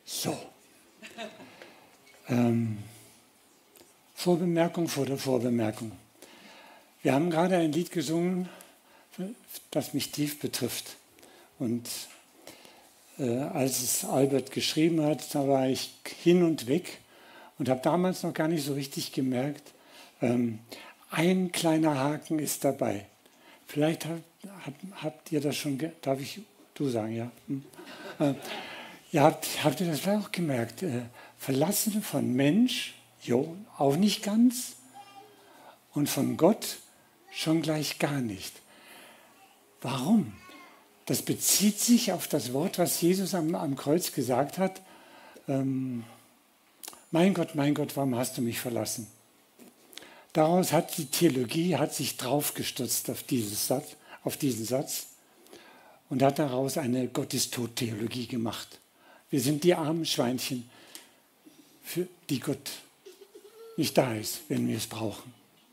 So. Vorbemerkung vor der Vorbemerkung. Wir haben gerade ein Lied gesungen, das mich tief betrifft. Und als es Albert geschrieben hat, da war ich hin und weg und habe damals noch gar nicht so richtig gemerkt, ein kleiner Haken ist dabei. Vielleicht habt ihr das schon, darf ich du sagen, ja? Habt ihr das vielleicht auch gemerkt? Verlassen von Mensch, jo, auch nicht ganz, und von Gott schon gleich gar nicht. Warum? Das bezieht sich auf das Wort, was Jesus am Kreuz gesagt hat. Mein Gott, warum hast du mich verlassen? Daraus hat die Theologie sich draufgestürzt auf diesen Satz und hat daraus eine Gott-ist-tot-Theologie gemacht. Wir sind die armen Schweinchen, für die Gott nicht da ist, wenn wir es brauchen.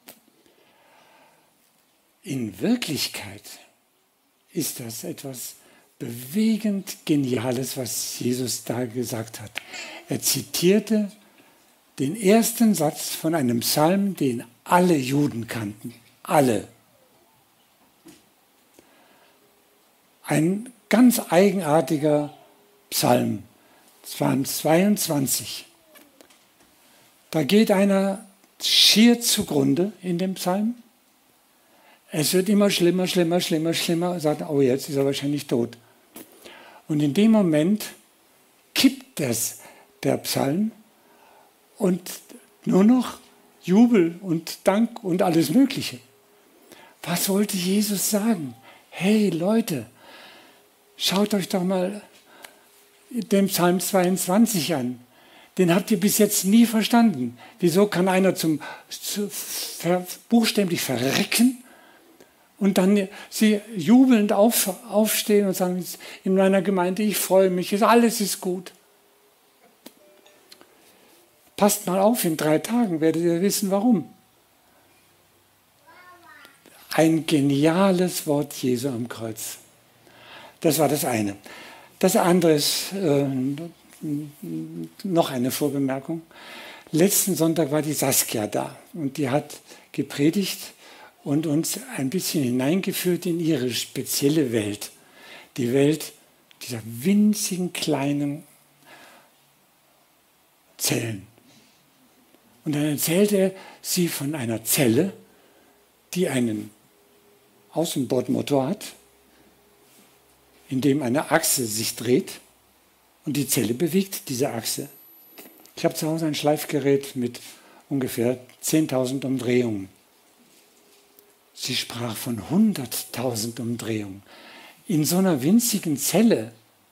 In Wirklichkeit ist das etwas bewegend Geniales, was Jesus da gesagt hat. Er zitierte den ersten Satz von einem Psalm, den alle Juden kannten. Alle. Ein ganz eigenartiger Psalm. Psalm 22. Da geht einer schier zugrunde in dem Psalm. Es wird immer schlimmer. Sagt, oh, jetzt ist er wahrscheinlich tot. Und in dem Moment kippt der Psalm und nur noch Jubel und Dank und alles Mögliche. Was wollte Jesus sagen? Hey Leute, schaut euch doch mal den Psalm 22 an. Den habt ihr bis jetzt nie verstanden. Wieso kann einer buchstäblich verrecken und dann sie jubelnd aufstehen und sagen, in meiner Gemeinde, ich freue mich, alles ist gut. Passt mal auf, in 3 Tagen werdet ihr wissen, warum. Ein geniales Wort Jesu am Kreuz. Das war das eine. Das andere ist noch eine Vorbemerkung. Letzten Sonntag war die Saskia da und die hat gepredigt und uns ein bisschen hineingeführt in ihre spezielle Welt. Die Welt dieser winzigen kleinen Zellen. Und dann erzählte sie von einer Zelle, die einen Außenbordmotor hat, in dem eine Achse sich dreht und die Zelle bewegt diese Achse. Ich habe zu Hause ein Schleifgerät mit ungefähr 10.000 Umdrehungen. Sie sprach von 100.000 Umdrehungen. In so einer winzigen Zelle.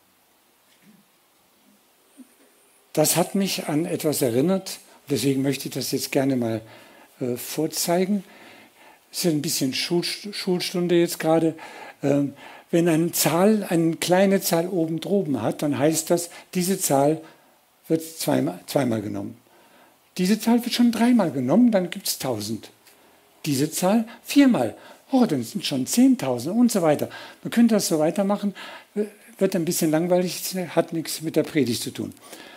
Das hat mich an etwas erinnert, deswegen möchte ich das jetzt gerne mal vorzeigen. Es ist ein bisschen Schulstunde jetzt gerade. Wenn eine kleine Zahl oben droben hat, dann heißt das, diese Zahl wird zweimal genommen. Diese Zahl wird schon 3-mal genommen, dann gibt es 1000. Diese Zahl 4-mal. Oh, dann sind schon 10.000 und so weiter. Man könnte das so weitermachen, wird ein bisschen langweilig, hat nichts mit der Predigt zu tun.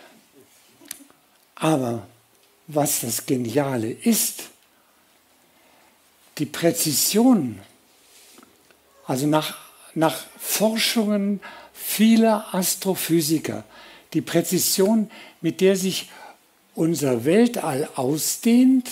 Aber was das Geniale ist, die Präzision, also nach Forschungen vieler Astrophysiker, die Präzision, mit der sich unser Weltall ausdehnt,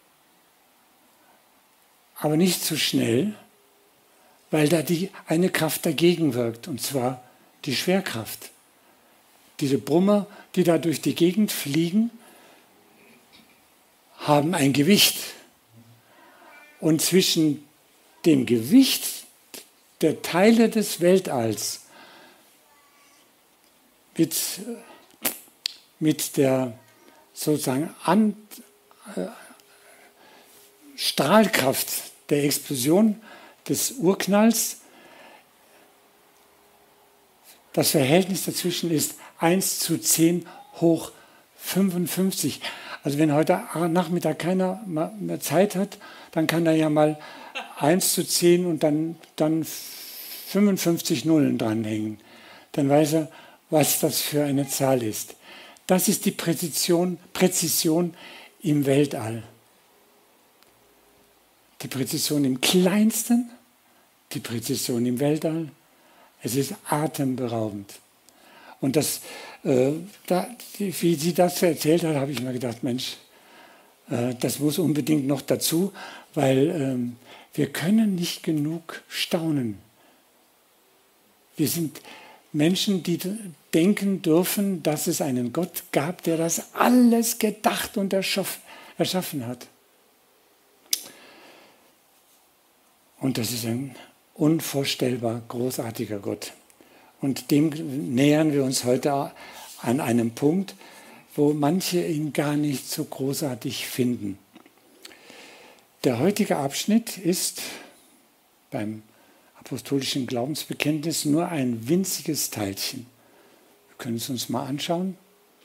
aber nicht zu schnell, weil da eine Kraft dagegen wirkt, und zwar die Schwerkraft. Diese Brummer, die da durch die Gegend fliegen, haben ein Gewicht. Und zwischen dem Gewicht der Teile des Weltalls mit der sozusagen Strahlkraft der Explosion des Urknalls, das Verhältnis dazwischen ist 1:10⁵. Also wenn heute Nachmittag keiner mehr Zeit hat, dann kann er ja mal 1:10 und dann 55 Nullen dranhängen. Dann weiß er, was das für eine Zahl ist. Das ist die Präzision im Weltall. Die Präzision im Kleinsten, die Präzision im Weltall. Es ist atemberaubend. Und wie sie das erzählt hat, habe ich mir gedacht, Mensch, das muss unbedingt noch dazu, weil wir können nicht genug staunen. Wir sind Menschen, die denken dürfen, dass es einen Gott gab, der das alles gedacht und erschaffen hat. Und das ist ein unvorstellbar großartiger Gott. Und dem nähern wir uns heute an einem Punkt, wo manche ihn gar nicht so großartig finden. Der heutige Abschnitt ist beim apostolischen Glaubensbekenntnis nur ein winziges Teilchen. Wir können es uns mal anschauen.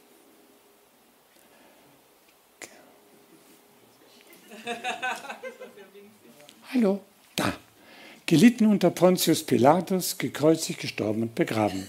Hallo, da. Gelitten unter Pontius Pilatus, gekreuzigt, gestorben und begraben.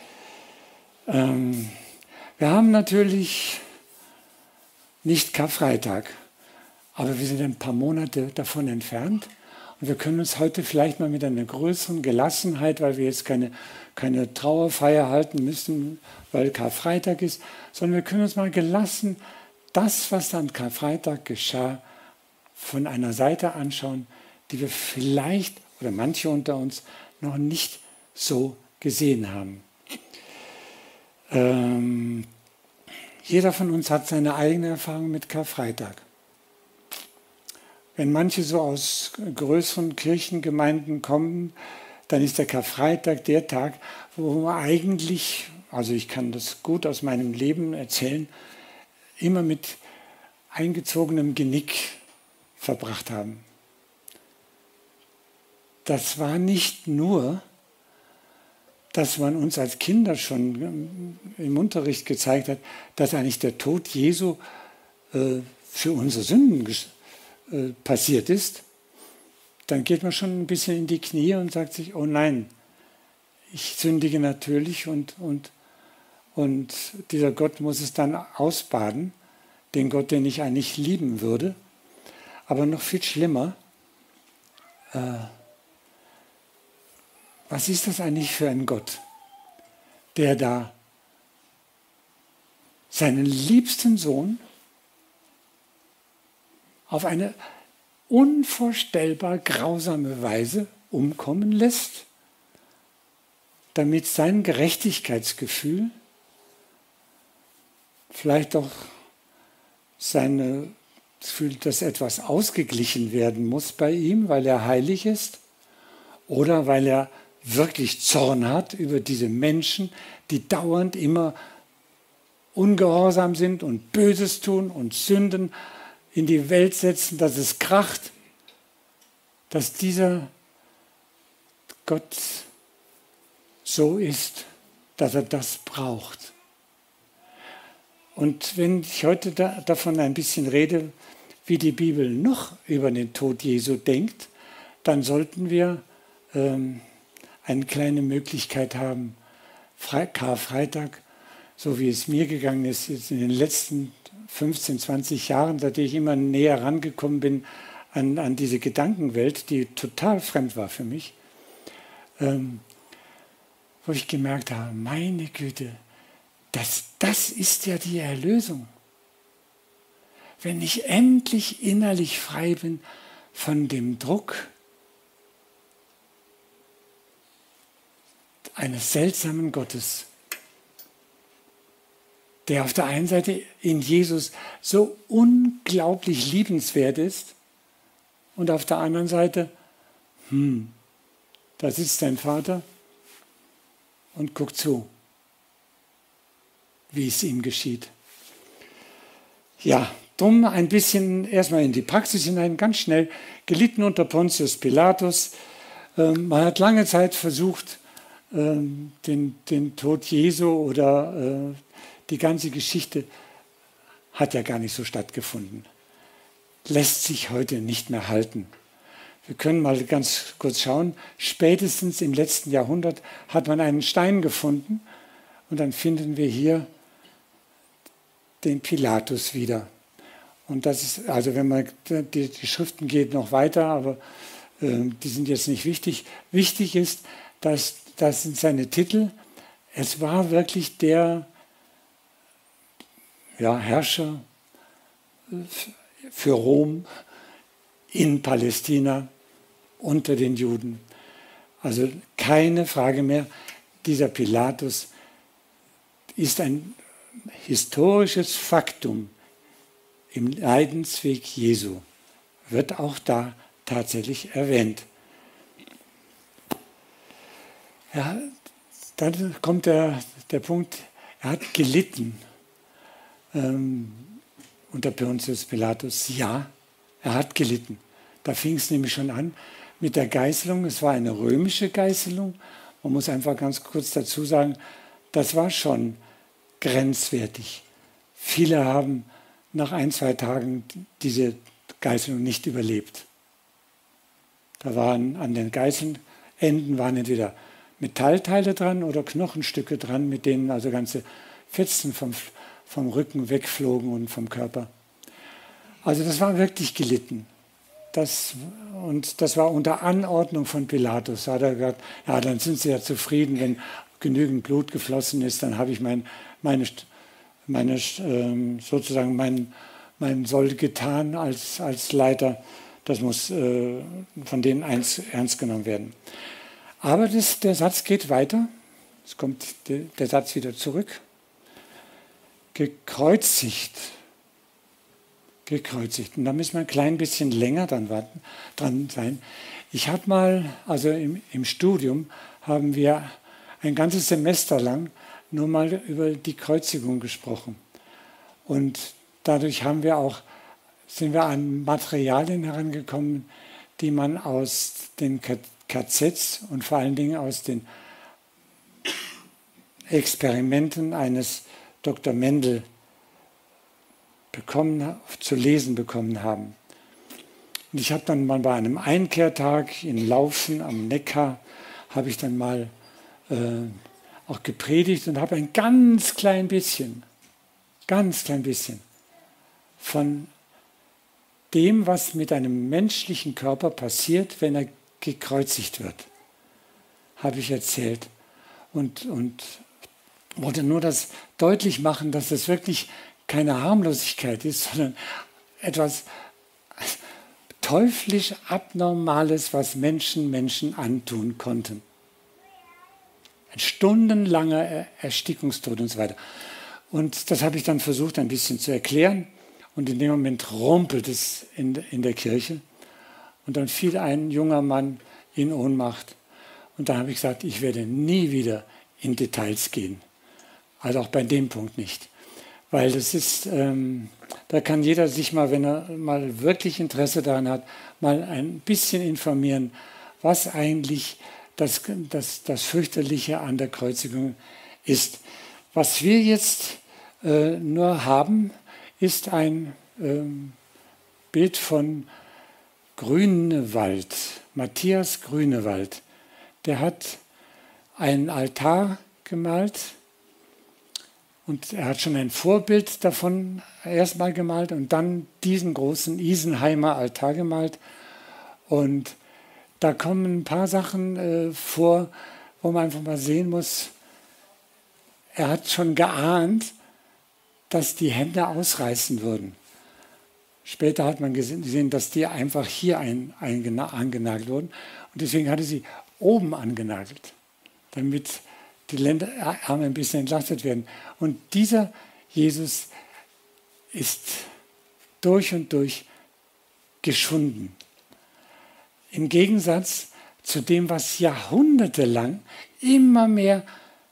Wir haben natürlich nicht Karfreitag, aber wir sind ein paar Monate davon entfernt. Und wir können uns heute vielleicht mal mit einer größeren Gelassenheit, weil wir jetzt keine Trauerfeier halten müssen, weil Karfreitag ist, sondern wir können uns mal gelassen das, was an Karfreitag geschah, von einer Seite anschauen, die wir vielleicht oder manche unter uns noch nicht so gesehen haben. Jeder von uns hat seine eigene Erfahrung mit Karfreitag. Wenn manche so aus größeren Kirchengemeinden kommen, dann ist der Karfreitag der Tag, wo man eigentlich, also ich kann das gut aus meinem Leben erzählen, immer mit eingezogenem Genick verbracht haben. Das war nicht nur, dass man uns als Kinder schon im Unterricht gezeigt hat, dass eigentlich der Tod Jesu für unsere Sünden passiert ist. Dann geht man schon ein bisschen in die Knie und sagt sich, oh nein, ich sündige natürlich und dieser Gott muss es dann ausbaden, den Gott, den ich eigentlich lieben würde. Aber noch viel schlimmer, was ist das eigentlich für ein Gott, der da seinen liebsten Sohn auf eine unvorstellbar grausame Weise umkommen lässt, damit sein Gerechtigkeitsgefühl, vielleicht auch sein Gefühl, dass etwas ausgeglichen werden muss bei ihm, weil er heilig ist, oder weil er wirklich Zorn hat über diese Menschen, die dauernd immer ungehorsam sind und Böses tun und Sünden in die Welt setzen, dass es kracht, dass dieser Gott so ist, dass er das braucht. Und wenn ich heute davon ein bisschen rede, wie die Bibel noch über den Tod Jesu denkt, dann sollten wir eine kleine Möglichkeit haben, Karfreitag, so wie es mir gegangen ist, jetzt in den letzten 15, 20 Jahren, seitdem ich immer näher rangekommen bin an diese Gedankenwelt, die total fremd war für mich, wo ich gemerkt habe, meine Güte, das ist ja die Erlösung. Wenn ich endlich innerlich frei bin von dem Druck eines seltsamen Gottes, der auf der einen Seite in Jesus so unglaublich liebenswert ist und auf der anderen Seite, da sitzt dein Vater und guckt zu, wie es ihm geschieht. Ja, drum ein bisschen erstmal in die Praxis hinein, ganz schnell, gelitten unter Pontius Pilatus. Man hat lange Zeit versucht, den Tod Jesu oder die ganze Geschichte hat ja gar nicht so stattgefunden. Lässt sich heute nicht mehr halten. Wir können mal ganz kurz schauen. Spätestens im letzten Jahrhundert hat man einen Stein gefunden und dann finden wir hier den Pilatus wieder. Und das ist, also wenn man, die Schriften geht noch weiter, aber die sind jetzt nicht wichtig. Wichtig ist, dass das sind seine Titel. Es war wirklich der Herrscher für Rom in Palästina unter den Juden. Also keine Frage mehr, dieser Pilatus ist ein historisches Faktum im Leidensweg Jesu, wird auch da tatsächlich erwähnt. Ja, dann kommt der Punkt, er hat gelitten unter Pontius Pilatus. Ja, er hat gelitten. Da fing es nämlich schon an mit der Geißelung. Es war eine römische Geißelung. Man muss einfach ganz kurz dazu sagen, das war schon grenzwertig. Viele haben nach 1-2 Tagen diese Geißelung nicht überlebt. Da waren an den Geißelenden waren entweder Metallteile dran oder Knochenstücke dran, mit denen also ganze Fetzen vom Rücken wegflogen und vom Körper. Also das war wirklich gelitten. Das war unter Anordnung von Pilatus. Da hat er gesagt, ja, dann sind Sie ja zufrieden, wenn genügend Blut geflossen ist, dann habe ich sozusagen mein Soll getan als Leiter. Das muss von denen ernst genommen werden. Aber der Satz geht weiter. Es kommt der Satz wieder zurück. Gekreuzigt. Und da müssen wir ein klein bisschen länger dran sein. Ich habe mal, also im Studium, haben wir ein ganzes Semester lang nur mal über die Kreuzigung gesprochen. Und dadurch sind wir an Materialien herangekommen, die man aus den KZs und vor allen Dingen aus den Experimenten eines Dr. Mendel zu lesen bekommen haben. Und ich habe dann mal bei einem Einkehrtag in Laufen am Neckar, habe ich dann mal auch gepredigt und habe ein ganz klein bisschen von dem, was mit einem menschlichen Körper passiert, wenn er gekreuzigt wird, habe ich erzählt. Und wollte nur das deutlich machen, dass das wirklich keine Harmlosigkeit ist, sondern etwas teuflisch Abnormales, was Menschen antun konnten. Ein stundenlanger Erstickungstod und so weiter. Und das habe ich dann versucht, ein bisschen zu erklären. Und in dem Moment rumpelt es in der Kirche. Und dann fiel ein junger Mann in Ohnmacht. Und dann habe ich gesagt, ich werde nie wieder in Details gehen. Also auch bei dem Punkt nicht. Weil das ist, da kann jeder sich mal, wenn er mal wirklich Interesse daran hat, mal ein bisschen informieren, was eigentlich das Fürchterliche an der Kreuzigung ist. Was wir jetzt nur haben, ist ein Bild von Grünewald, Matthias Grünewald. Der hat einen Altar gemalt und er hat schon ein Vorbild davon erstmal gemalt und dann diesen großen Isenheimer Altar gemalt. Und da kommen ein paar Sachen vor, wo man einfach mal sehen muss, er hat schon geahnt, dass die Hände ausreißen würden. Später hat man gesehen, dass die einfach hier angenagelt wurden. Und deswegen hatte sie oben angenagelt, damit die Arme ein bisschen entlastet werden. Und dieser Jesus ist durch und durch geschunden. Im Gegensatz zu dem, was jahrhundertelang immer mehr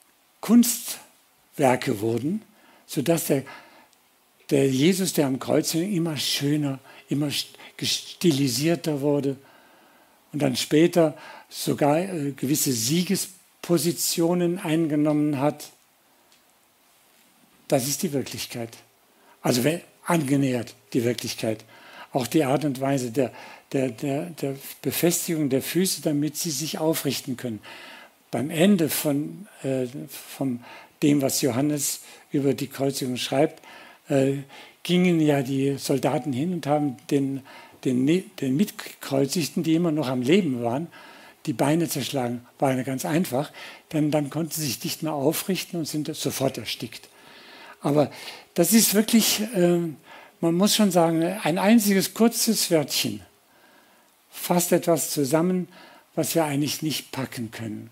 Kunstwerke wurden, sodass der Jesus, der am Kreuz hing, immer schöner, immer stilisierter wurde und dann später sogar gewisse Siegespositionen eingenommen hat. Das ist die Wirklichkeit. Also angenähert die Wirklichkeit. Auch die Art und Weise der Befestigung der Füße, damit sie sich aufrichten können. Beim Ende von dem, was Johannes über die Kreuzigung schreibt, gingen ja die Soldaten hin und haben den Mitkreuzigten, die immer noch am Leben waren, die Beine zerschlagen. War ja ganz einfach, denn dann konnten sie sich nicht mehr aufrichten und sind sofort erstickt. Aber das ist wirklich, man muss schon sagen, ein einziges kurzes Wörtchen fasst etwas zusammen, was wir eigentlich nicht packen können.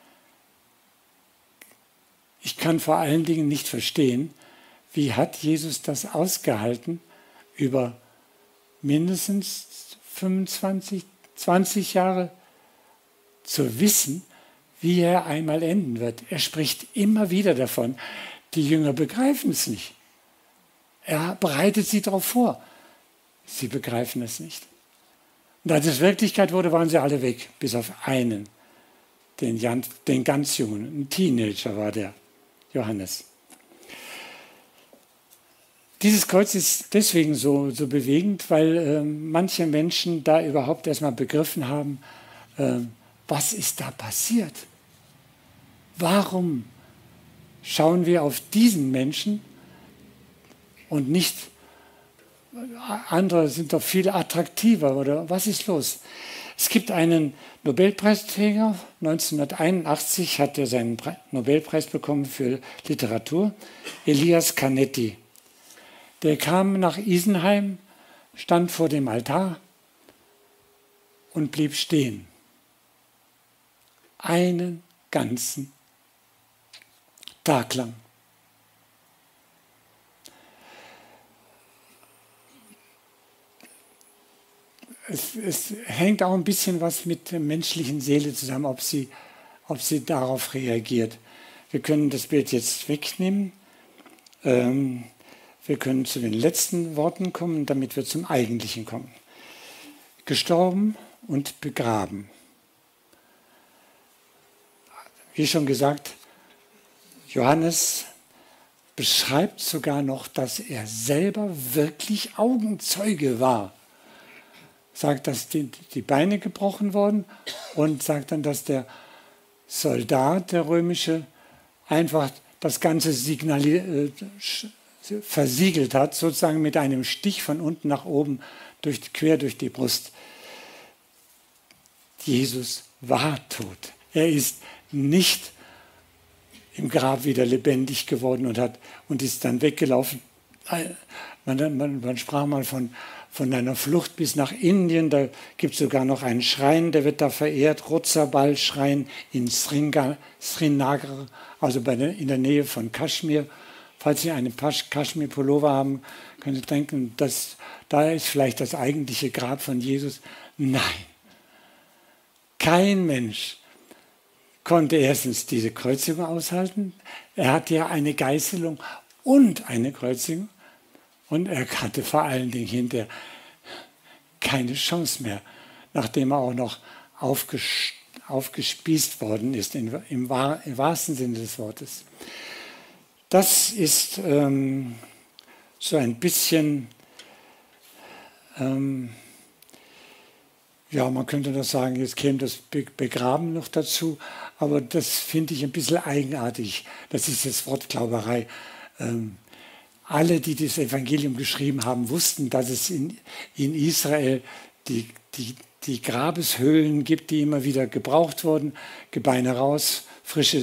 Ich kann vor allen Dingen nicht verstehen, wie hat Jesus das ausgehalten, über mindestens 25, 20 Jahre zu wissen, wie er einmal enden wird. Er spricht immer wieder davon. Die Jünger begreifen es nicht. Er bereitet sie darauf vor. Sie begreifen es nicht. Und als es Wirklichkeit wurde, waren sie alle weg, bis auf einen, den ganz Jungen. Ein Teenager war der, Johannes. Dieses Kreuz ist deswegen so bewegend, weil manche Menschen da überhaupt erstmal begriffen haben, was ist da passiert? Warum schauen wir auf diesen Menschen und nicht, andere sind doch viel attraktiver, oder was ist los? Es gibt einen Nobelpreisträger, 1981 hat er seinen Nobelpreis bekommen für Literatur, Elias Canetti. Der kam nach Isenheim, stand vor dem Altar und blieb stehen. Einen ganzen Tag lang. Es hängt auch ein bisschen was mit der menschlichen Seele zusammen, ob sie darauf reagiert. Wir können das Bild jetzt wegnehmen. Wir können zu den letzten Worten kommen, damit wir zum Eigentlichen kommen. Gestorben und begraben. Wie schon gesagt, Johannes beschreibt sogar noch, dass er selber wirklich Augenzeuge war. Sagt, dass die Beine gebrochen wurden und sagt dann, dass der Soldat, der römische, einfach das Ganze versiegelt hat, sozusagen mit einem Stich von unten nach oben, quer durch die Brust. Jesus war tot. Er ist nicht im Grab wieder lebendig geworden und ist dann weggelaufen. Man sprach mal von einer Flucht bis nach Indien. Da gibt es sogar noch einen Schrein, der wird da verehrt, Rutzabal-Schrein in Srinagar, also in der Nähe von Kaschmir. Falls Sie einen Kaschmir-Pullover haben, können Sie denken, da ist vielleicht das eigentliche Grab von Jesus. Nein, kein Mensch konnte erstens diese Kreuzigung aushalten. Er hatte ja eine Geißelung und eine Kreuzigung. Und er hatte vor allen Dingen hinterher keine Chance mehr, nachdem er auch noch aufgespießt worden ist, im wahrsten Sinne des Wortes. Das ist so ein bisschen, ja, man könnte das sagen, jetzt käme das Begraben noch dazu, aber das finde ich ein bisschen eigenartig. Das ist das Wort Glauberei. Alle, die das Evangelium geschrieben haben, wussten, dass es in Israel die Grabeshöhlen gibt, die immer wieder gebraucht wurden. Gebeine raus, frische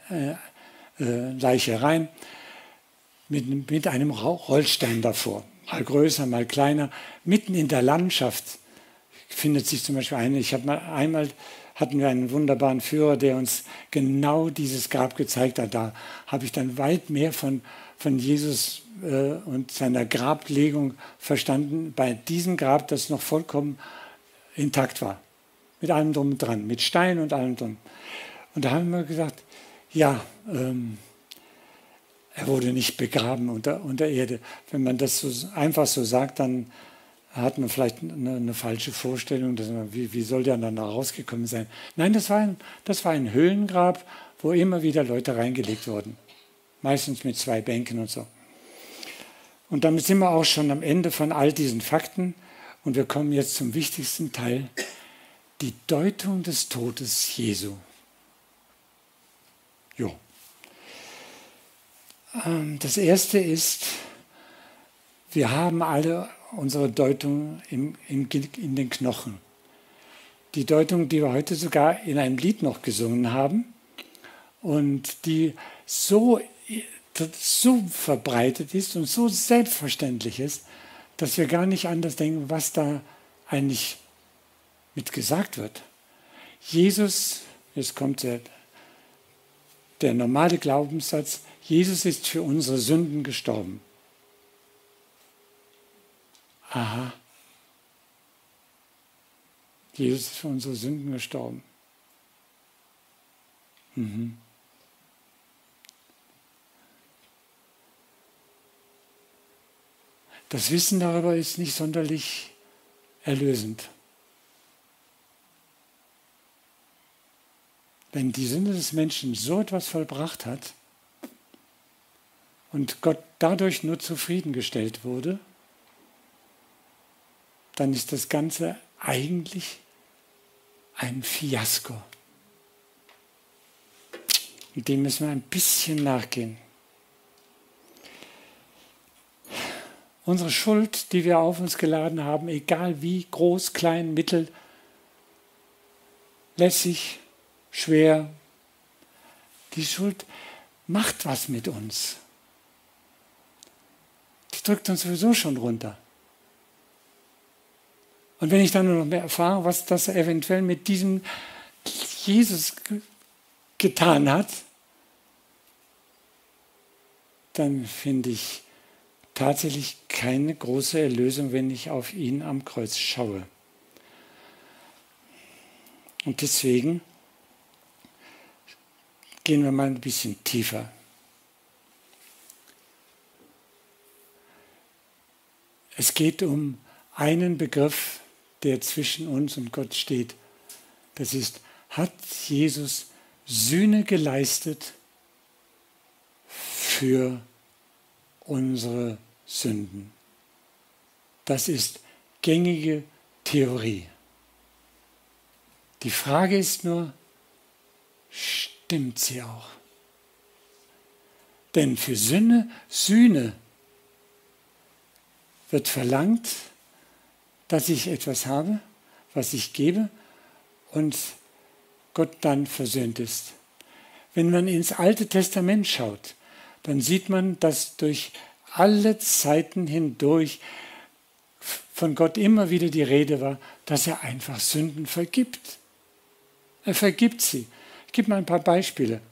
Leiche rein, mit einem Rollstein davor. Mal größer, mal kleiner. Mitten in der Landschaft findet sich zum Beispiel einmal hatten wir einen wunderbaren Führer, der uns genau dieses Grab gezeigt hat. Da habe ich dann weit mehr von Jesus und seiner Grablegung verstanden, bei diesem Grab, das noch vollkommen intakt war. Mit allem drum und dran, mit Stein und allem drum. Und da haben wir gesagt, ja, er wurde nicht begraben unter Erde. Wenn man das so einfach so sagt, dann hat man vielleicht eine falsche Vorstellung, wie soll der dann da rausgekommen sein? Nein, das war ein Höhlengrab, wo immer wieder Leute reingelegt wurden. Meistens mit 2 Bänken und so. Und damit sind wir auch schon am Ende von all diesen Fakten. Und wir kommen jetzt zum wichtigsten Teil, die Deutung des Todes Jesu. Jo. Das erste ist, Wir haben alle unsere Deutung in den Knochen. Die Deutung, die wir heute sogar in einem Lied noch gesungen haben und die so verbreitet ist und so selbstverständlich ist, dass wir gar nicht anders denken, was da eigentlich mit gesagt wird. Jesus, jetzt kommt der normale Glaubenssatz, Jesus ist für unsere Sünden gestorben. Aha. Jesus ist für unsere Sünden gestorben. Mhm. Das Wissen darüber ist nicht sonderlich erlösend. Wenn die Sünde des Menschen so etwas vollbracht hat und Gott dadurch nur zufriedengestellt wurde, dann ist das Ganze eigentlich ein Fiasko. Und dem müssen wir ein bisschen nachgehen. Unsere Schuld, die wir auf uns geladen haben, egal wie groß, klein, mittel, lässig, schwer, die Schuld macht was mit uns. Die drückt uns sowieso schon runter. Und wenn ich dann nur noch mehr erfahre, was das eventuell mit diesem Jesus getan hat, dann finde ich tatsächlich keine große Erlösung, wenn ich auf ihn am Kreuz schaue. Und deswegen gehen wir mal ein bisschen tiefer. Es geht um einen Begriff, der zwischen uns und Gott steht. Das ist, hat Jesus Sühne geleistet für unsere Sünden? Das ist gängige Theorie. Die Frage ist nur, stimmt sie auch? Denn für Sühne wird verlangt, dass ich etwas habe, was ich gebe und Gott dann versöhnt ist. Wenn man ins Alte Testament schaut, dann sieht man, dass durch alle Zeiten hindurch von Gott immer wieder die Rede war, dass er einfach Sünden vergibt. Er vergibt sie. Ich gebe mal ein paar Beispiele.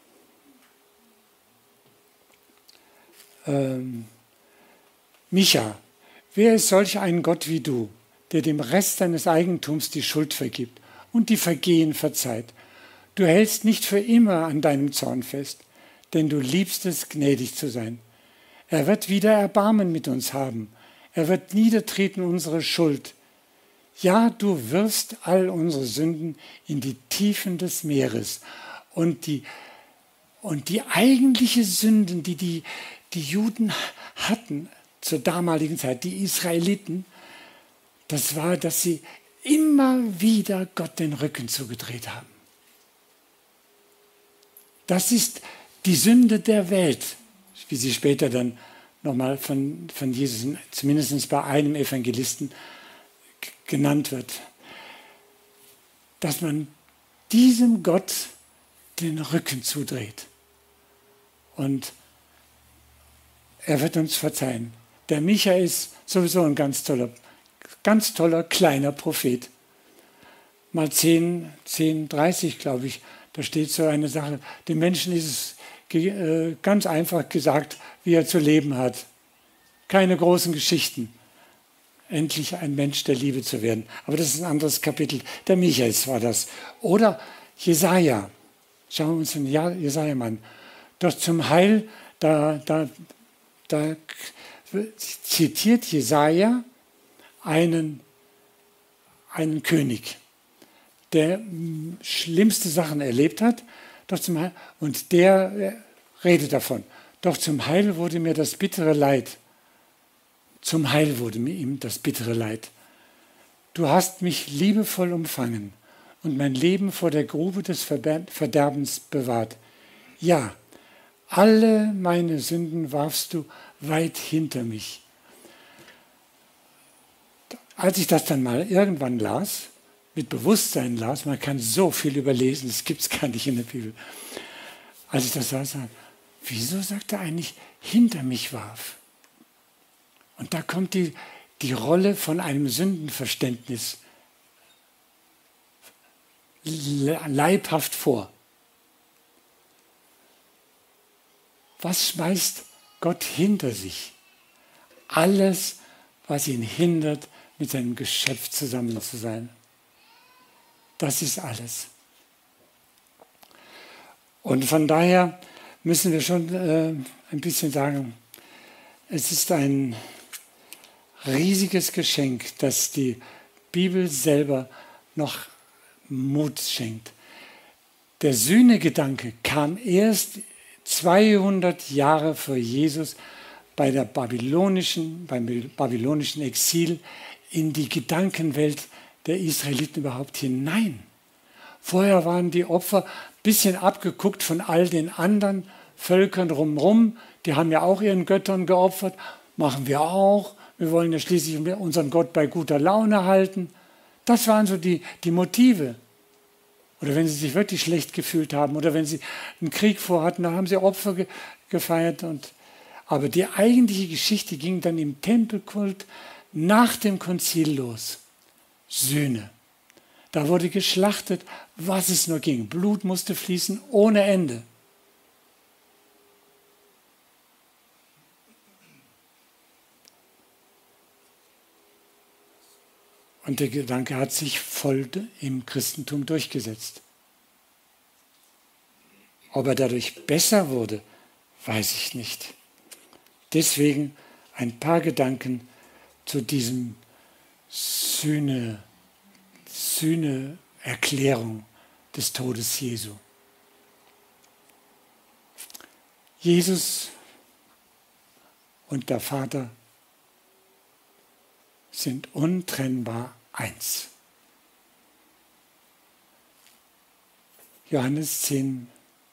Micha, wer ist solch ein Gott wie du, der dem Rest seines Eigentums die Schuld vergibt und die Vergehen verzeiht? Du hältst nicht für immer an deinem Zorn fest, denn du liebst es, gnädig zu sein. Er wird wieder Erbarmen mit uns haben. Er wird niedertreten unsere Schuld. Ja, du wirfst all unsere Sünden in die Tiefen des Meeres. Und die eigentliche Sünden, die Juden hatten zur damaligen Zeit, die Israeliten, das war, dass sie immer wieder Gott den Rücken zugedreht haben. Das ist die Sünde der Welt, wie sie später dann nochmal von Jesus, zumindest bei einem Evangelisten, genannt wird. Dass man diesem Gott den Rücken zudreht. Und er wird uns verzeihen. Der Micha ist sowieso ein ganz toller kleiner Prophet. Mal 10:30, glaube ich, da steht so eine Sache. Dem Menschen ist es ganz einfach gesagt, wie er zu leben hat. Keine großen Geschichten. Endlich ein Mensch der Liebe zu werden. Aber das ist ein anderes Kapitel. Der Michael war das. Oder Jesaja. Schauen wir uns den Jesaja mal an. Doch zum Heil, da zitiert Jesaja einen König, der schlimmste Sachen erlebt hat. Doch zum Heil, und der redet davon. Doch zum Heil wurde mir das bittere Leid. Zum Heil wurde mir ihm das bittere Leid. Du hast mich liebevoll umfangen und mein Leben vor der Grube des Verderbens bewahrt. Ja, alle meine Sünden warfst du weit hinter mich. als ich das dann mal irgendwann las, mit Bewusstsein las, man kann so viel überlesen, das gibt es gar nicht in der Bibel. Als ich das las, wieso sagt er eigentlich, hinter mich warf? Und da kommt die Rolle von einem Sündenverständnis leibhaft vor. Was schmeißt Gott hinter sich? Alles, was ihn hindert, mit seinem Geschöpf zusammen zu sein. Das ist alles. Und von daher müssen wir schon ein bisschen sagen, es ist ein riesiges Geschenk, dass die Bibel selber noch Mut schenkt. Der Sühnegedanke kam erst 200 Jahre vor Jesus beim babylonischen Exil in die Gedankenwelt der Israeliten überhaupt hinein. Vorher waren die Opfer ein bisschen abgeguckt von all den anderen Völkern drumherum. Die haben ja auch ihren Göttern geopfert. Machen wir auch. Wir wollen ja schließlich unseren Gott bei guter Laune halten. Das waren so die Motive. Oder wenn sie sich wirklich schlecht gefühlt haben oder wenn sie einen Krieg vorhatten, dann haben sie Opfer gefeiert. Aber die eigentliche Geschichte ging dann im Tempelkult nach dem Konzil los. Sühne. Da wurde geschlachtet, was es nur ging. Blut musste fließen ohne Ende. Und der Gedanke hat sich voll im Christentum durchgesetzt. Ob er dadurch besser wurde, weiß ich nicht. Deswegen ein paar Gedanken zu diesem Sühne-Erklärung des Todes Jesu. Jesus und der Vater sind untrennbar eins. Johannes 10,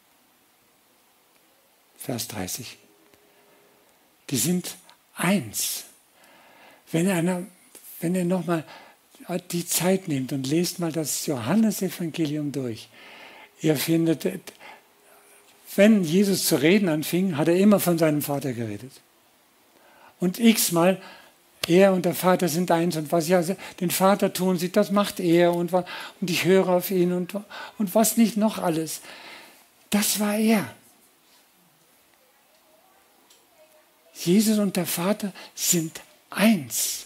Vers 30. Die sind eins. Wenn ihr nochmal die Zeit nehmt und lest mal das Johannesevangelium durch, ihr findet, wenn Jesus zu reden anfing, hat er immer von seinem Vater geredet. Und x-mal, er und der Vater sind eins und was ja den Vater tun sieht, das macht er und ich höre auf ihn und was nicht noch alles. Das war er. Jesus und der Vater sind eins.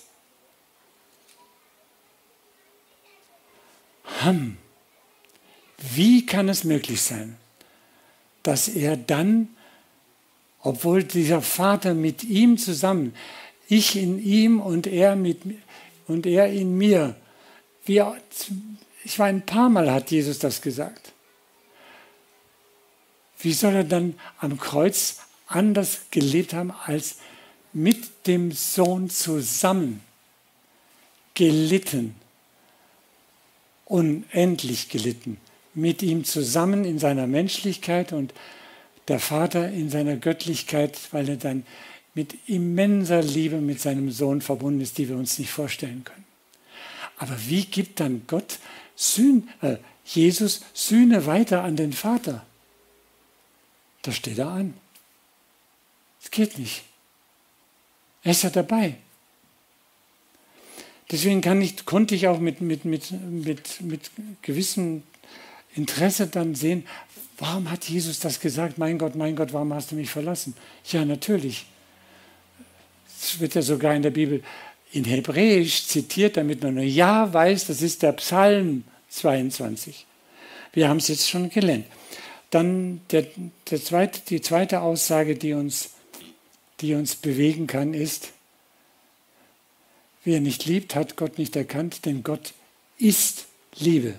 Wie kann es möglich sein, dass er dann, obwohl dieser Vater mit ihm zusammen, ich in ihm und er in mir, ich meine, ein paar Mal hat Jesus das gesagt. Wie soll er dann am Kreuz anders gelebt haben, als mit dem Sohn zusammen gelitten, unendlich gelitten, mit ihm zusammen in seiner Menschlichkeit und der Vater in seiner Göttlichkeit, weil er dann mit immenser Liebe mit seinem Sohn verbunden ist, die wir uns nicht vorstellen können. Aber wie gibt dann Jesus Sühne weiter an den Vater? Da steht er an. Es geht nicht. Er ist ja dabei. Deswegen konnte ich auch mit gewissem Interesse dann sehen, warum hat Jesus das gesagt? Mein Gott, warum hast du mich verlassen? Ja, natürlich. Es wird ja sogar in der Bibel in Hebräisch zitiert, damit man nur ja weiß, das ist der Psalm 22. Wir haben es jetzt schon gelernt. Dann die zweite Aussage, die uns bewegen kann, ist, wer nicht liebt, hat Gott nicht erkannt, denn Gott ist Liebe.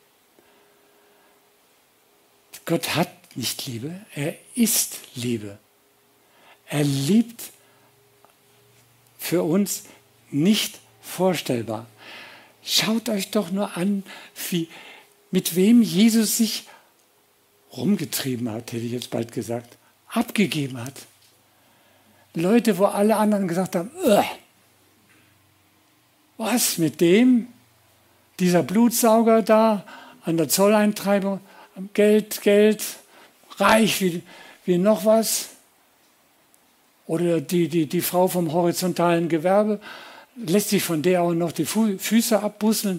Gott hat nicht Liebe, er ist Liebe. Er liebt für uns nicht vorstellbar. Schaut euch doch nur an, mit wem Jesus sich rumgetrieben hat, hätte ich jetzt bald gesagt, abgegeben hat. Leute, wo alle anderen gesagt haben, was mit dem? Dieser Blutsauger da an der Zolleintreibung, Geld, reich wie noch was. Oder die Frau vom horizontalen Gewerbe, lässt sich von der auch noch die Füße abbusseln.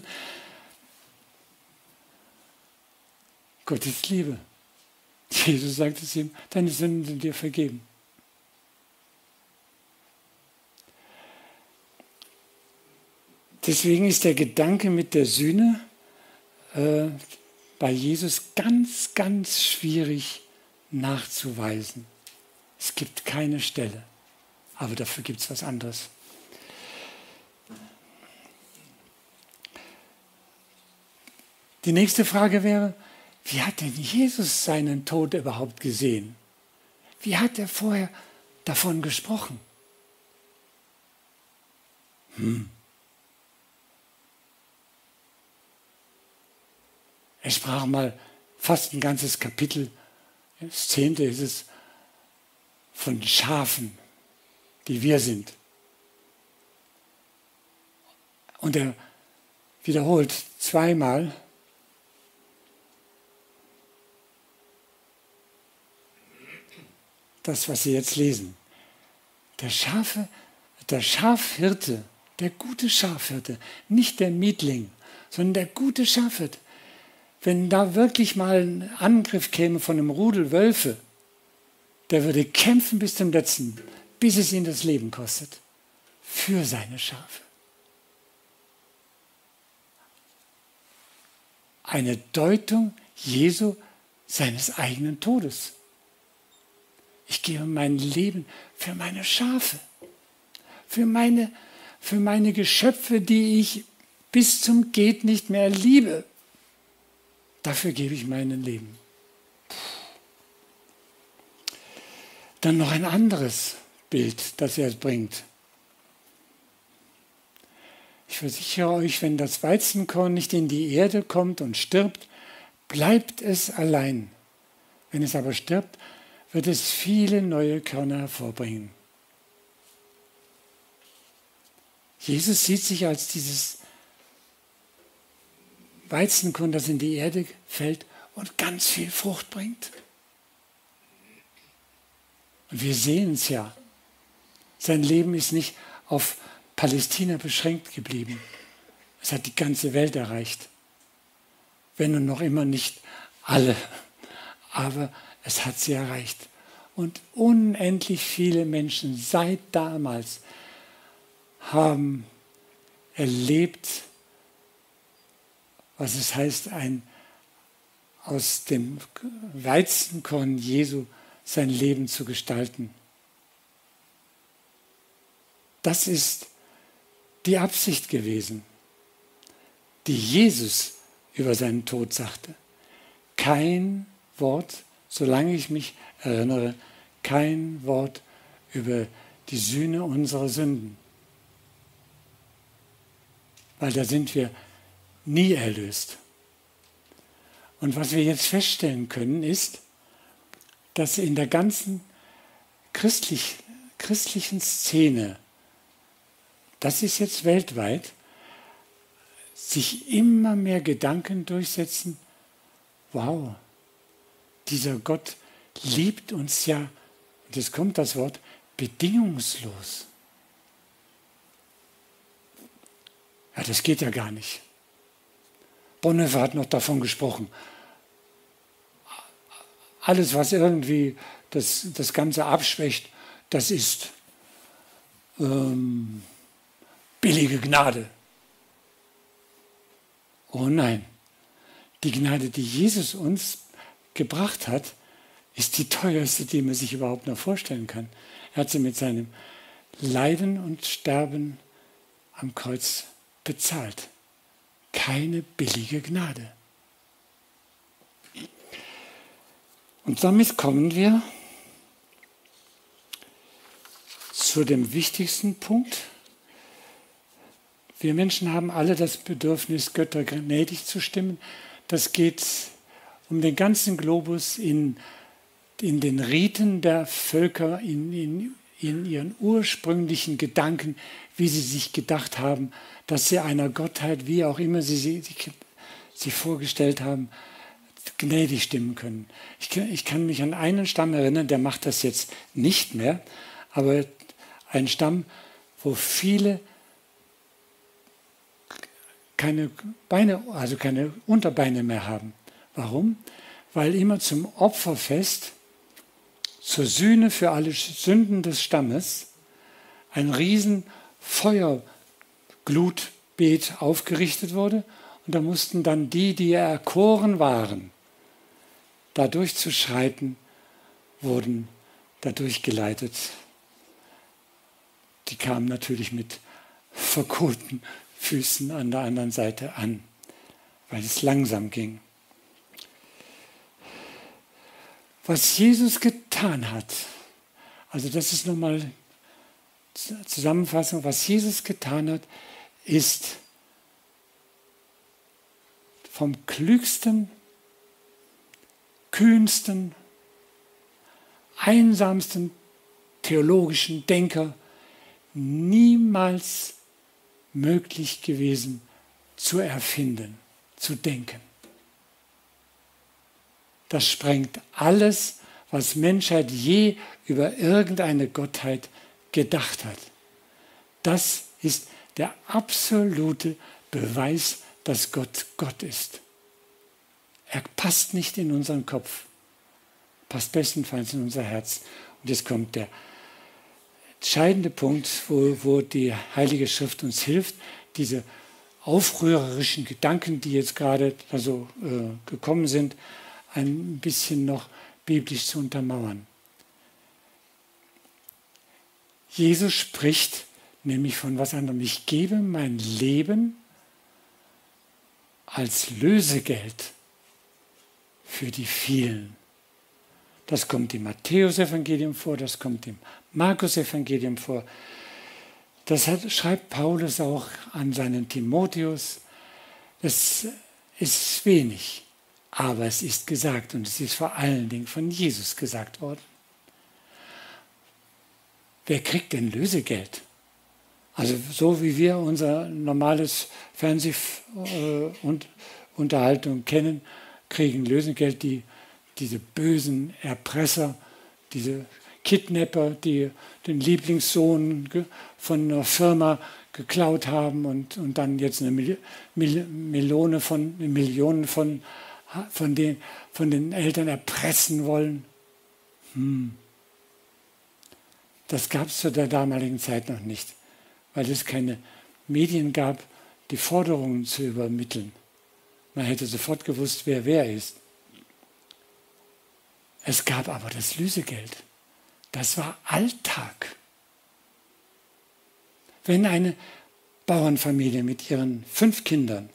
Gott ist Liebe. Jesus sagt es ihm, deine Sünden sind dir vergeben. Deswegen ist der Gedanke mit der Sühne bei Jesus ganz, ganz schwierig nachzuweisen. Es gibt keine Stelle, aber dafür gibt es was anderes. Die nächste Frage wäre, wie hat denn Jesus seinen Tod überhaupt gesehen? Wie hat er vorher davon gesprochen? Er sprach mal fast ein ganzes Kapitel, das 10. ist es, von Schafen, die wir sind. Und er wiederholt zweimal, das, was Sie jetzt lesen. Der Schafhirte, der gute Schafhirte, nicht der Mietling, sondern der gute Schafhirte. Wenn da wirklich mal ein Angriff käme von einem Rudel Wölfe, der würde kämpfen bis zum Letzten, bis es ihn das Leben kostet, für seine Schafe. Eine Deutung Jesu seines eigenen Todes. Ich gebe mein Leben für meine Schafe, für meine Geschöpfe, die ich bis zum Geht nicht mehr liebe. Dafür gebe ich mein Leben. Dann noch ein anderes Bild, das er bringt. Ich versichere euch, wenn das Weizenkorn nicht in die Erde kommt und stirbt, bleibt es allein. Wenn es aber stirbt, wird es viele neue Körner hervorbringen. Jesus sieht sich als dieses Weizenkorn, das in die Erde fällt und ganz viel Frucht bringt. Und wir sehen es ja. Sein Leben ist nicht auf Palästina beschränkt geblieben. Es hat die ganze Welt erreicht. Wenn und noch immer nicht alle. Aber es hat sie erreicht. Und unendlich viele Menschen seit damals haben erlebt, was es heißt, aus dem Weizenkorn Jesu sein Leben zu gestalten. Das ist die Absicht gewesen, die Jesus über seinen Tod sagte. Kein Wort, solange ich mich erinnere, kein Wort über die Sühne unserer Sünden. Weil da sind wir nie erlöst. Und was wir jetzt feststellen können, ist, dass in der ganzen christlichen Szene, das ist jetzt weltweit, sich immer mehr Gedanken durchsetzen, wow, dieser Gott liebt uns ja, und jetzt kommt das Wort, bedingungslos. Ja, das geht ja gar nicht. Bonhoeffer hat noch davon gesprochen. Alles, was irgendwie das Ganze abschwächt, das ist billige Gnade. Oh nein, die Gnade, die Jesus uns gebracht hat, ist die teuerste, die man sich überhaupt noch vorstellen kann. Er hat sie mit seinem Leiden und Sterben am Kreuz bezahlt. Keine billige Gnade. Und damit kommen wir zu dem wichtigsten Punkt. Wir Menschen haben alle das Bedürfnis, Götter gnädig zu stimmen. Das geht um den ganzen Globus in den Riten der Völker, in in ihren ursprünglichen Gedanken, wie sie sich gedacht haben, dass sie einer Gottheit, wie auch immer sie vorgestellt haben, gnädig stimmen können. Ich kann mich an einen Stamm erinnern, der macht das jetzt nicht mehr, aber ein Stamm, wo viele keine Beine, also keine Unterbeine mehr haben. Warum? Weil immer zum Opferfest, zur Sühne für alle Sünden des Stammes, ein riesen Feuerglutbeet aufgerichtet wurde. Und da mussten dann die erkoren waren, da durchzuschreiten, wurden da durchgeleitet. Die kamen natürlich mit verkohlten Füßen an der anderen Seite an, weil es langsam ging. Was Jesus getan hat, also das ist nochmal Zusammenfassung, was Jesus getan hat, ist vom klügsten, kühnsten, einsamsten theologischen Denker niemals möglich gewesen zu erfinden, zu denken. Das sprengt alles, was Menschheit je über irgendeine Gottheit gedacht hat. Das ist der absolute Beweis, dass Gott Gott ist. Er passt nicht in unseren Kopf, passt bestenfalls in unser Herz. Und jetzt kommt der entscheidende Punkt, wo die Heilige Schrift uns hilft, diese aufrührerischen Gedanken, die jetzt gerade also gekommen sind, ein bisschen noch biblisch zu untermauern. Jesus spricht nämlich von was anderem. Ich gebe mein Leben als Lösegeld für die vielen. Das kommt im Matthäus-Evangelium vor, das kommt im Markus-Evangelium vor. Das schreibt Paulus auch an seinen Timotheus. Das ist wenig, aber es ist gesagt und es ist vor allen Dingen von Jesus gesagt worden. Wer kriegt denn Lösegeld? Also so wie wir unser normales Fernsehunterhaltung kennen, kriegen Lösegeld diese bösen Erpresser, diese Kidnapper, die den Lieblingssohn von einer Firma geklaut haben und dann jetzt eine Millionen von den Eltern erpressen wollen. Das gab es zu der damaligen Zeit noch nicht, weil es keine Medien gab, die Forderungen zu übermitteln. Man hätte sofort gewusst, wer ist. Es gab aber das Lösegeld. Das war Alltag. Wenn eine Bauernfamilie mit ihren 5 Kindern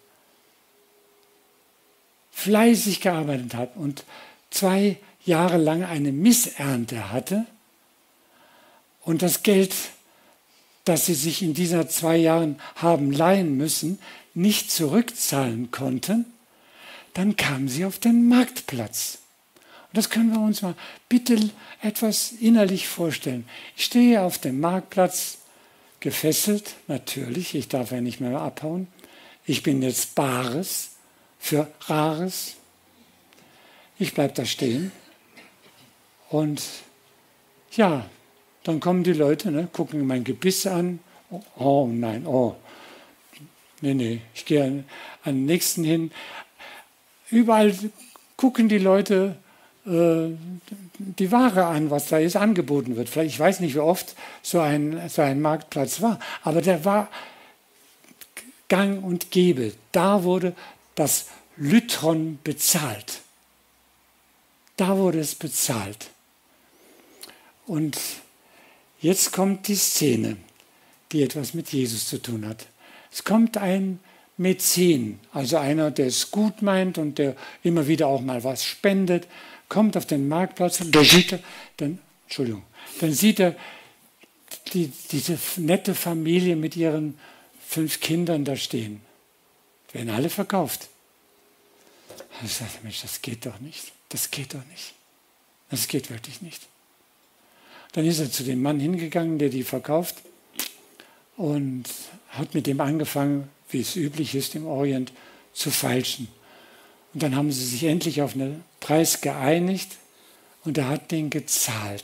fleißig gearbeitet hat und 2 Jahre lang eine Missernte hatte und das Geld, das sie sich in diesen 2 Jahren haben leihen müssen, nicht zurückzahlen konnten, dann kamen sie auf den Marktplatz. Und das können wir uns mal bitte etwas innerlich vorstellen. Ich stehe auf dem Marktplatz, gefesselt, natürlich, ich darf ja nicht mehr abhauen. Ich bin jetzt Bares für Rares. Ich bleibe da stehen. Und ja, dann kommen die Leute, gucken mein Gebiss an. Oh nein, oh. Nee, ich gehe an den nächsten hin. Überall gucken die Leute die Ware an, was da jetzt angeboten wird. Vielleicht, ich weiß nicht, wie oft so ein Marktplatz war, aber der war gang und gäbe. Da wurde das Lytron bezahlt. Da wurde es bezahlt. Und jetzt kommt die Szene, die etwas mit Jesus zu tun hat. Es kommt ein Mäzen, also einer, der es gut meint und der immer wieder auch mal was spendet, kommt auf den Marktplatz und dann sieht er diese nette Familie mit ihren 5 Kindern da stehen. Die werden alle verkauft. Und ich sagte, Mensch, das geht doch nicht. Das geht doch nicht. Das geht wirklich nicht. Dann ist er zu dem Mann hingegangen, der die verkauft, und hat mit dem angefangen, wie es üblich ist im Orient, zu feilschen. Und dann haben sie sich endlich auf einen Preis geeinigt und er hat den gezahlt.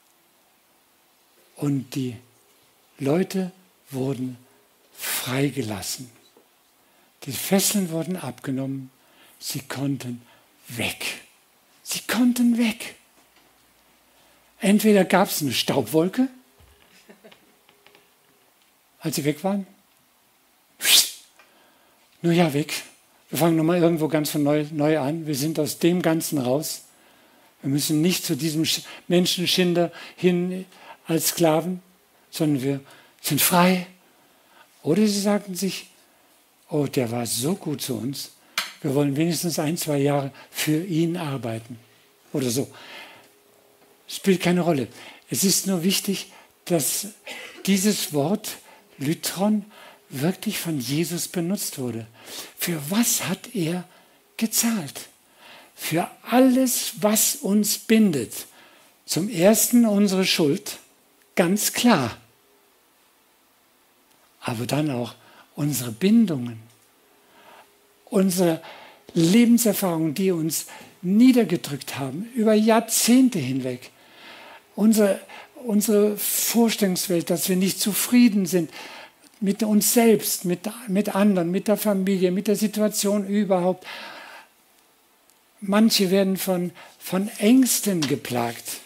Und die Leute wurden freigelassen. Die Fesseln wurden abgenommen. Sie konnten weg. Sie konnten weg. Entweder gab es eine Staubwolke, als sie weg waren. Nur ja, weg. Wir fangen nochmal irgendwo ganz von neu an. Wir sind aus dem Ganzen raus. Wir müssen nicht zu diesem Menschenschinder hin als Sklaven, sondern wir sind frei. Oder sie sagten sich, oh, der war so gut zu uns, wir wollen wenigstens 1, 2 Jahre für ihn arbeiten. Oder so. Spielt keine Rolle. Es ist nur wichtig, dass dieses Wort Lytron wirklich von Jesus benutzt wurde. Für was hat er gezahlt? Für alles, was uns bindet. Zum Ersten unsere Schuld, ganz klar. Aber dann auch unsere Bindungen, unsere Lebenserfahrungen, die uns niedergedrückt haben, über Jahrzehnte hinweg. Unsere Vorstellungswelt, dass wir nicht zufrieden sind mit uns selbst, mit anderen, mit der Familie, mit der Situation überhaupt. Manche werden von Ängsten geplagt.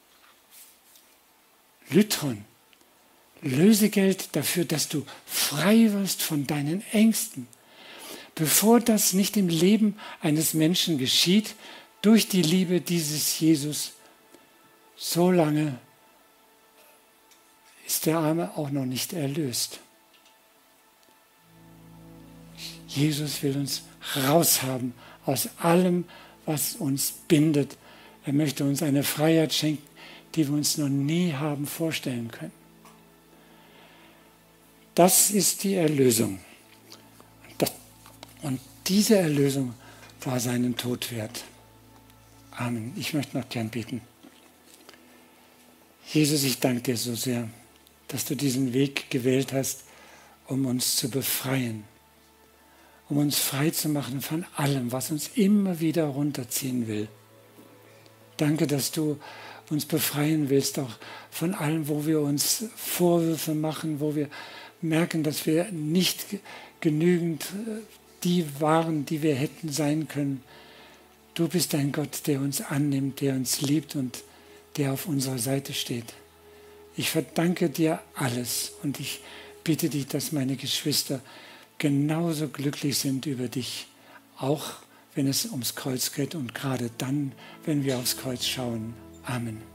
Lytron, Lösegeld dafür, dass du frei wirst von deinen Ängsten. Bevor das nicht im Leben eines Menschen geschieht, durch die Liebe dieses Jesus, so lange ist der Arme auch noch nicht erlöst. Jesus will uns raushaben aus allem, was uns bindet. Er möchte uns eine Freiheit schenken, die wir uns noch nie haben vorstellen können. Das ist die Erlösung. Und diese Erlösung war seinen Tod wert. Amen. Ich möchte noch gern beten. Jesus, ich danke dir so sehr, dass du diesen Weg gewählt hast, um uns zu befreien, um uns frei zu machen von allem, was uns immer wieder runterziehen will. Danke, dass du uns befreien willst, auch von allem, wo wir uns Vorwürfe machen, wo wir merken, dass wir nicht genügend die waren, die wir hätten sein können. Du bist ein Gott, der uns annimmt, der uns liebt und der auf unserer Seite steht. Ich verdanke dir alles und ich bitte dich, dass meine Geschwister genauso glücklich sind über dich, auch wenn es ums Kreuz geht und gerade dann, wenn wir aufs Kreuz schauen. Amen.